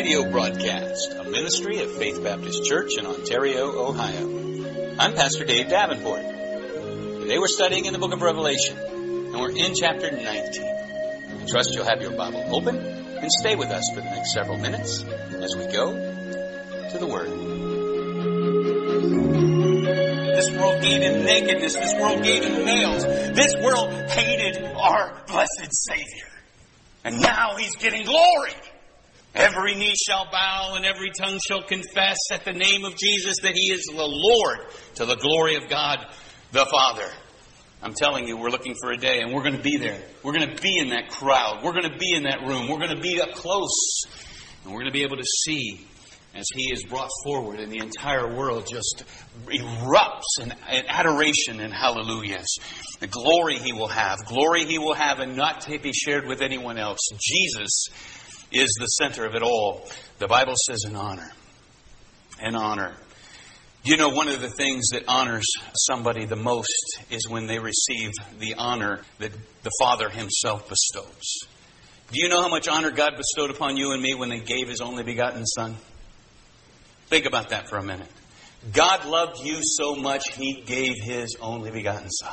radio broadcast, a ministry of Faith Baptist Church in Ontario, Ohio. I'm Pastor Dave Davenport. Today we're studying in the book of Revelation, and we're in chapter 19. I trust you'll have your Bible open and stay with us for the next several minutes as we go to the Word. This world gave him nakedness. This world gave him nails. This world hated our blessed Savior. And now he's getting glory. Every knee shall bow and every tongue shall confess at the name of Jesus that he is the Lord, to the glory of God the Father. I'm telling you, we're looking for a day and we're going to be there. We're going to be in that crowd. We're going to be in that room. We're going to be up close. And we're going to be able to see as he is brought forward and the entire world just erupts in adoration and hallelujahs. The glory he will have and not to be shared with anyone else. Jesus is the center of it all. The Bible says an honor. An honor. You know, one of the things that honors somebody the most is when they receive the honor that the Father himself bestows. Do you know how much honor God bestowed upon you and me when they gave his only begotten Son? Think about that for a minute. God loved you so much, he gave his only begotten Son.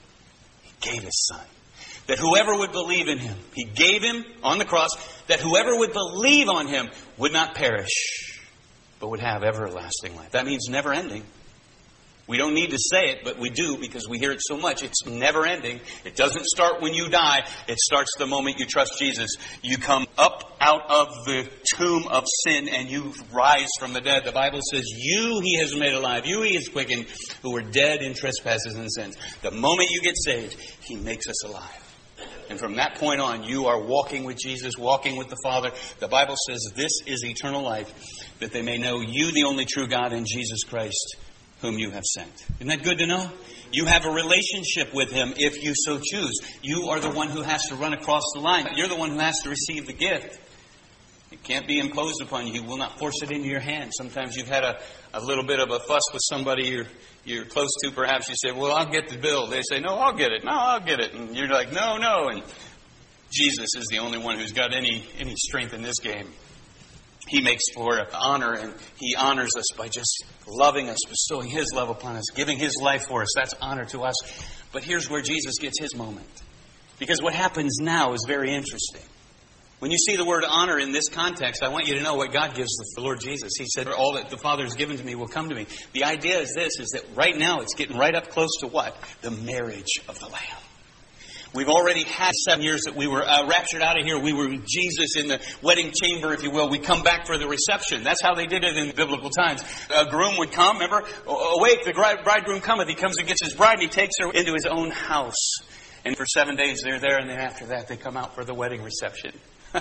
He gave his Son. That whoever would believe in him, he gave him on the cross, that whoever would believe on him would not perish, but would have everlasting life. That means never ending. We don't need to say it, but we do because we hear it so much. It's never ending. It doesn't start when you die. It starts the moment you trust Jesus. You come up out of the tomb of sin and you rise from the dead. The Bible says, you he has made alive. You he has quickened who were dead in trespasses and sins. The moment you get saved, he makes us alive. And from that point on, you are walking with Jesus, walking with the Father. The Bible says this is eternal life, that they may know you, the only true God, and Jesus Christ, whom you have sent. Isn't that good to know? You have a relationship with him if you so choose. You are the one who has to run across the line. You're the one who has to receive the gift. It can't be imposed upon you. He will not force it into your hand. Sometimes you've had a little bit of a fuss with somebody you're close to. Perhaps you say, well, I'll get the bill. They say, no, I'll get it. No, I'll get it. And you're like, no. And Jesus is the only one who's got any strength in this game. He makes for honor, and he honors us by just loving us, bestowing his love upon us, giving his life for us. That's honor to us. But here's where Jesus gets his moment. Because what happens now is very interesting. When you see the word honor in this context, I want you to know what God gives the Lord Jesus. He said, all that the Father has given to me will come to me. The idea is this, is that right now it's getting right up close to what? The marriage of the Lamb. We've already had 7 years that we were raptured out of here. We were with Jesus in the wedding chamber, if you will. We come back for the reception. That's how they did it in biblical times. A groom would come, remember? Awake, the bridegroom cometh. He comes and gets his bride, and he takes her into his own house. And for 7 days they're there, and then after that they come out for the wedding reception.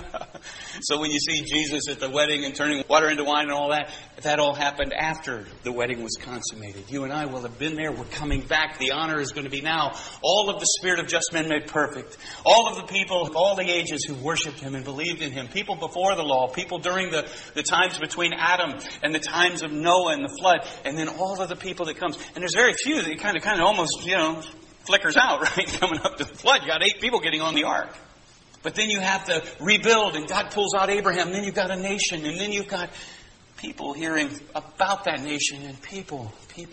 So when you see Jesus at the wedding and turning water into wine and all that, that all happened after the wedding was consummated. You and I will have been there. We're coming back. The honor is going to be now. All of the spirit of just men made perfect. All of the people of all the ages who worshipped him and believed in him. People before the law. People during the times between Adam and the times of Noah and the flood. And then all of the people that comes. And there's very few that kind of almost, flickers out, right? Coming up to the flood. You got 8 people getting on the ark. But then you have to rebuild, and God pulls out Abraham, and then you've got a nation, and then you've got people hearing about that nation, and people,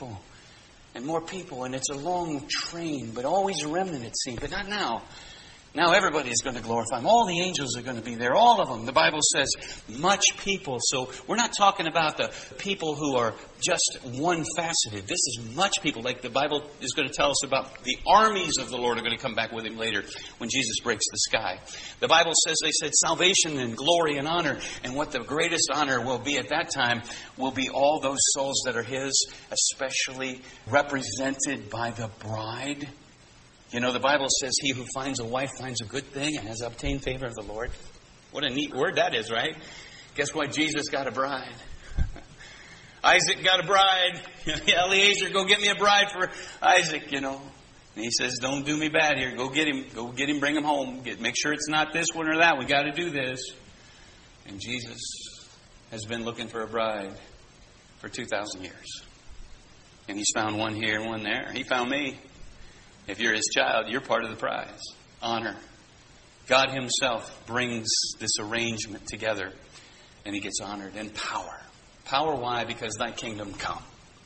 and more people, and it's a long train, but always a remnant, it seems, but not now. Now everybody's going to glorify him. All the angels are going to be there. All of them. The Bible says much people. So we're not talking about the people who are just one-faceted. This is much people. Like the Bible is going to tell us about the armies of the Lord are going to come back with him later when Jesus breaks the sky. The Bible says, they said, salvation and glory and honor. And what the greatest honor will be at that time will be all those souls that are his, especially represented by the bride. You know, the Bible says he who finds a wife finds a good thing and has obtained favor of the Lord. What a neat word that is, right? Guess what? Jesus got a bride. Isaac got a bride. Eliezer, go get me a bride for Isaac, And he says, don't do me bad here. Go get him. Go get him, bring him home. Make sure it's not this one or that. We got to do this. And Jesus has been looking for a bride for 2,000 years. And he's found one here and one there. He found me. If you're his child, you're part of the prize. Honor. God himself brings this arrangement together. And he gets honored. And power. Power, why? Because thy kingdom come.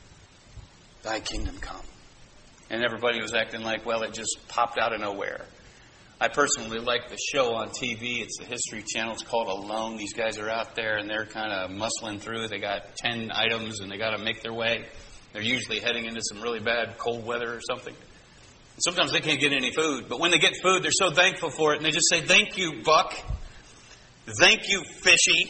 Thy kingdom come. And everybody was acting like, well, it just popped out of nowhere. I personally like the show on TV. It's the History Channel. It's called Alone. These guys are out there and they're kind of muscling through. They got 10 items and they got to make their way. They're usually heading into some really bad cold weather or something. And sometimes they can't get any food. But when they get food, they're so thankful for it. And they just say, thank you, Buck. Thank you, Fishy.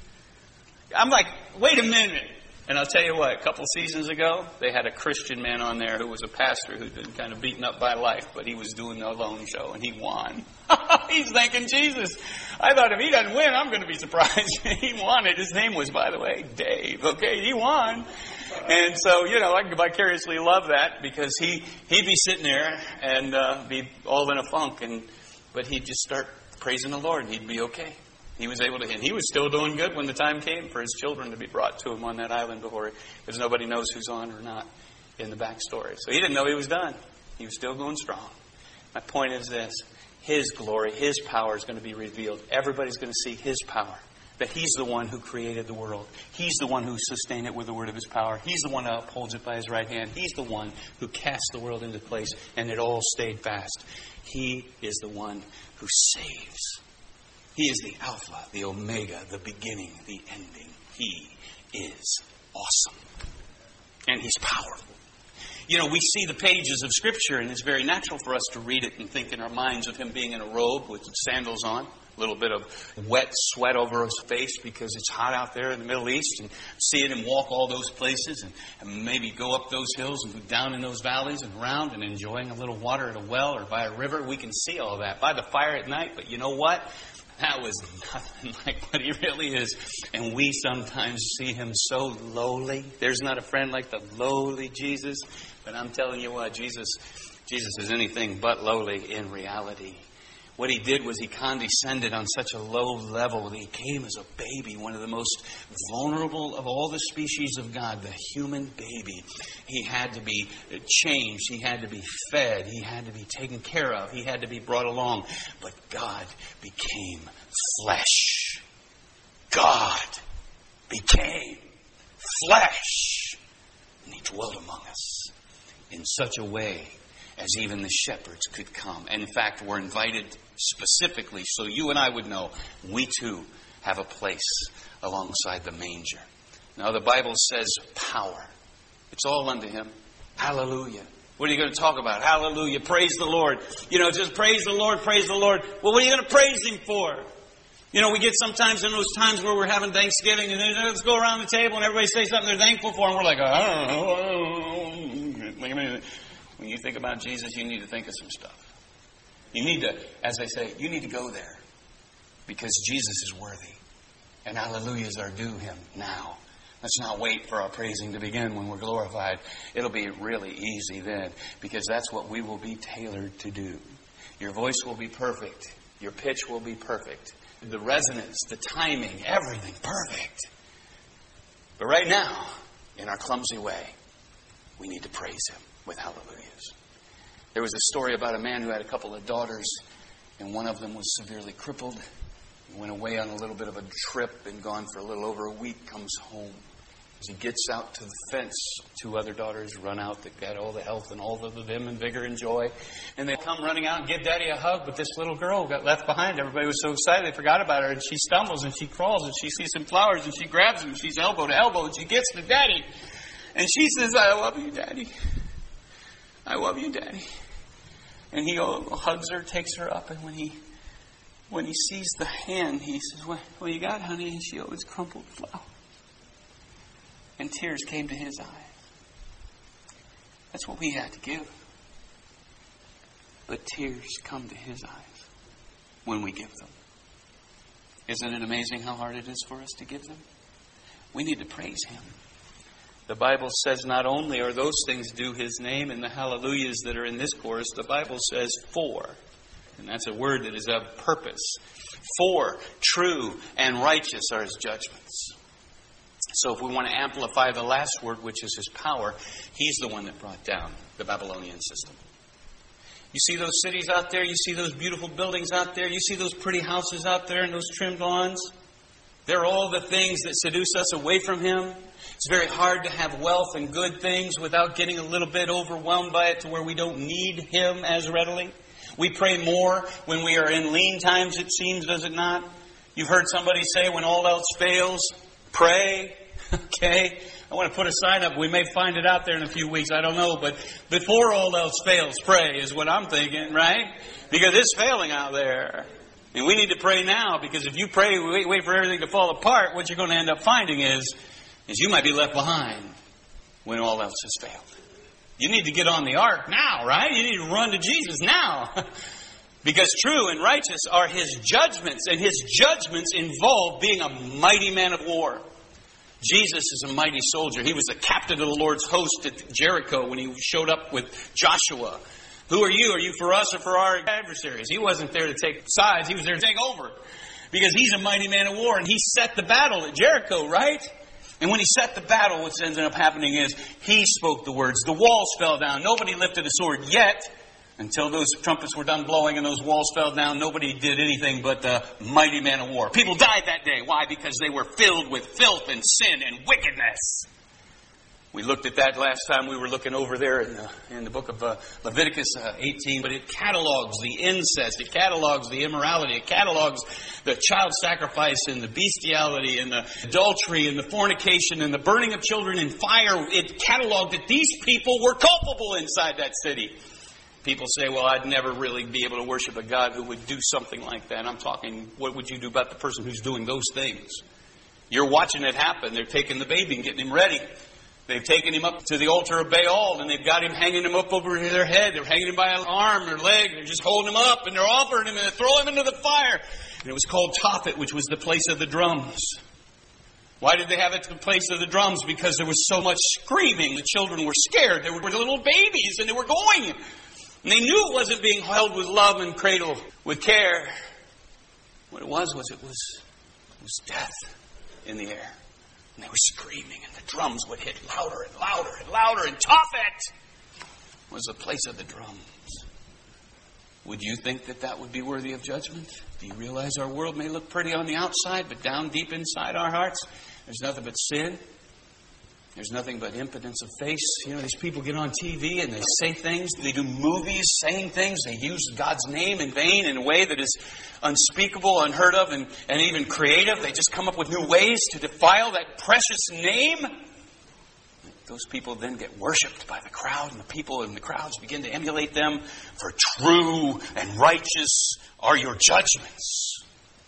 I'm like, wait a minute. And I'll tell you what, a couple seasons ago, they had a Christian man on there who was a pastor who'd been kind of beaten up by life, but he was doing the Alone show, and he won. He's thanking Jesus. I thought if he doesn't win, I'm going to be surprised. He won it. His name was, by the way, Dave. Okay, he won. And so, I can vicariously love that because he'd be sitting there and be all in a funk, but he'd just start praising the Lord, and he'd be okay. He was able to, and he was still doing good when the time came for his children to be brought to him on that island because nobody knows who's on or not in the backstory. So he didn't know he was done. He was still going strong. My point is this. His glory, His power is going to be revealed. Everybody's going to see His power. That He's the one who created the world. He's the one who sustained it with the word of His power. He's the one who upholds it by His right hand. He's the one who cast the world into place and it all stayed fast. He is the one who saves. He is the Alpha, the Omega, the beginning, the ending. He is awesome. And He's powerful. We see the pages of Scripture, and it's very natural for us to read it and think in our minds of Him being in a robe with sandals on, a little bit of wet sweat over His face because it's hot out there in the Middle East, and seeing Him walk all those places and maybe go up those hills and go down in those valleys and around and enjoying a little water at a well or by a river. We can see all that by the fire at night, but you know what? That was nothing like what He really is. And we sometimes see Him so lowly. There's not a friend like the lowly Jesus. But I'm telling you what, Jesus is anything but lowly in reality. What He did was He condescended on such a low level that He came as a baby, one of the most vulnerable of all the species of God, the human baby. He had to be changed. He had to be fed. He had to be taken care of. He had to be brought along. But God became flesh. God became flesh. And He dwelt among us in such a way as even the shepherds could come. And in fact, we're invited specifically so you and I would know we too have a place alongside the manger. Now the Bible says power. It's all unto Him. Hallelujah. What are you going to talk about? Hallelujah. Praise the Lord. Just praise the Lord, praise the Lord. Well, what are you going to praise Him for? We get sometimes in those times where we're having Thanksgiving and then let's go around the table and everybody say something they're thankful for and we're like, I don't know. When you think about Jesus, you need to think of some stuff. You need to, as I say, you need to go there. Because Jesus is worthy. And hallelujahs are due Him now. Let's not wait for our praising to begin when we're glorified. It'll be really easy then. Because that's what we will be tailored to do. Your voice will be perfect. Your pitch will be perfect. The resonance, the timing, everything perfect. But right now, in our clumsy way, we need to praise Him with hallelujahs. There was a story about a man who had a couple of daughters, and one of them was severely crippled. He went away on a little bit of a trip, been gone for a little over a week, comes home. As he gets out to the fence, two other daughters run out that got all the health and all of the vim and vigor and joy. And they come running out and give Daddy a hug, but this little girl got left behind. Everybody was so excited they forgot about her, and she stumbles and she crawls and she sees some flowers and she grabs them. She's elbow to elbow and she gets to Daddy. And she says, I love you, Daddy. I love you, Daddy. And he hugs her, takes her up, and when he sees the hand, he says, what you got, honey? And she always crumpled flowers. And tears came to his eyes. That's what we had to give. But tears come to His eyes when we give them. Isn't it amazing how hard it is for us to give them? We need to praise Him. The Bible says not only are those things due His name and the hallelujahs that are in this chorus, the Bible says for. And that's a word that is of purpose. For true and righteous are His judgments. So if we want to amplify the last word, which is His power, He's the one that brought down the Babylonian system. You see those cities out there? You see those beautiful buildings out there? You see those pretty houses out there and those trimmed lawns? There are all the things that seduce us away from Him. It's very hard to have wealth and good things without getting a little bit overwhelmed by it to where we don't need Him as readily. We pray more when we are in lean times, it seems, does it not? You've heard somebody say, when all else fails, pray. Okay? I want to put a sign up. We may find it out there in a few weeks. I don't know. But before all else fails, pray is what I'm thinking, right? Because it's failing out there. And we need to pray now, because if you pray, wait for everything to fall apart, what you're going to end up finding is you might be left behind when all else has failed. You need to get on the ark now, right? You need to run to Jesus now. Because true and righteous are His judgments, and His judgments involve being a mighty man of war. Jesus is a mighty soldier. He was the captain of the Lord's host at Jericho when He showed up with Joshua. Who are you? Are you for us or for our adversaries? He wasn't there to take sides. He was there to take over. Because He's a mighty man of war, and He set the battle at Jericho, right? And when He set the battle, what ended up happening is He spoke the words. The walls fell down. Nobody lifted a sword yet. Until those trumpets were done blowing and those walls fell down, nobody did anything but the mighty man of war. People died that day. Why? Because they were filled with filth and sin and wickedness. We looked at that last time we were looking over there in the book of Leviticus 18. But it catalogs the incest. It catalogs the immorality. It catalogs the child sacrifice and the bestiality and the adultery and the fornication and the burning of children in fire. It catalogued that these people were culpable inside that city. People say, well, I'd never really be able to worship a God who would do something like that. I'm talking, what would you do about the person who's doing those things? You're watching it happen. They're taking the baby and getting him ready. They've taken him up to the altar of Baal, and they've got him hanging him up over their head. They're hanging him by an arm or leg. They're just holding him up, and they're offering him, and they throw him into the fire. And it was called Tophet, which was the place of the drums. Why did they have it the place of the drums? Because there was so much screaming. The children were scared. They were little babies, and they were going. And they knew it wasn't being held with love and cradled with care. What it was death in the air. And they were screaming, and the drums would hit louder and louder and louder. And Tophet was the place of the drums. Would you think that would be worthy of judgment? Do you realize our world may look pretty on the outside, but down deep inside our hearts, there's nothing but sin. There's nothing but impotence of face. You know, these people get on TV and they say things. They do movies saying things. They use God's name in vain in a way that is unspeakable, unheard of, and even creative. They just come up with new ways to defile that precious name. Those people then get worshipped by the crowd, and the people in the crowds begin to emulate them. For true and righteous are your judgments.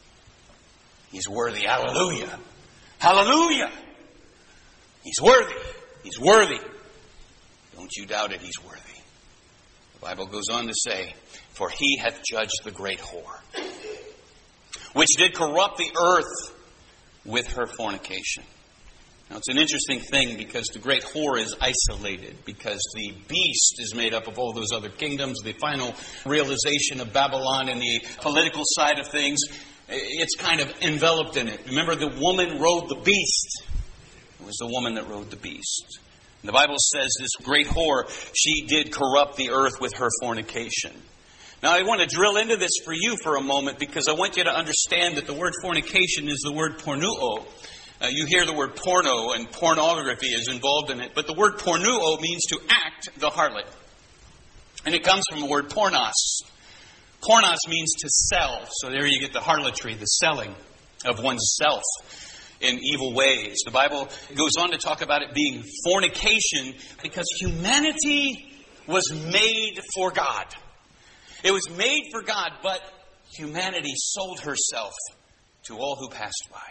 He's worthy. Hallelujah. Hallelujah. He's worthy. He's worthy. Don't you doubt it. He's worthy. The Bible goes on to say, for He hath judged the great whore, which did corrupt the earth with her fornication. Now, it's an interesting thing because the great whore is isolated, because the beast is made up of all those other kingdoms. The final realization of Babylon and the political side of things, it's kind of enveloped in it. Remember, the woman rode the beast. It was the woman that rode the beast. And the Bible says this great whore, she did corrupt the earth with her fornication. Now, I want to drill into this for you for a moment, because I want you to understand that the word fornication is the word pornuo. You hear the word porno, and pornography is involved in it. But the word pornuo means to act the harlot. And it comes from the word pornos. Pornos means to sell. So there you get the harlotry, the selling of oneself in evil ways. The Bible goes on to talk about it being fornication because humanity was made for God. It was made for God, but humanity sold herself to all who passed by.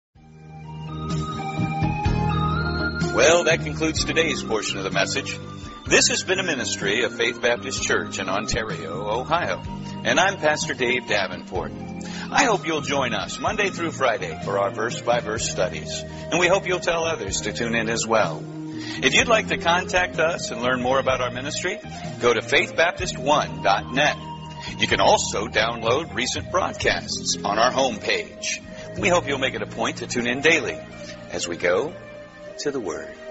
Well, that concludes today's portion of the message. This has been a ministry of Faith Baptist Church in Ontario, Ohio. And I'm Pastor Dave Davenport. I hope you'll join us Monday through Friday for our verse-by-verse studies. And we hope you'll tell others to tune in as well. If you'd like to contact us and learn more about our ministry, go to faithbaptist1.net. You can also download recent broadcasts on our homepage. We hope you'll make it a point to tune in daily as we go to the Word.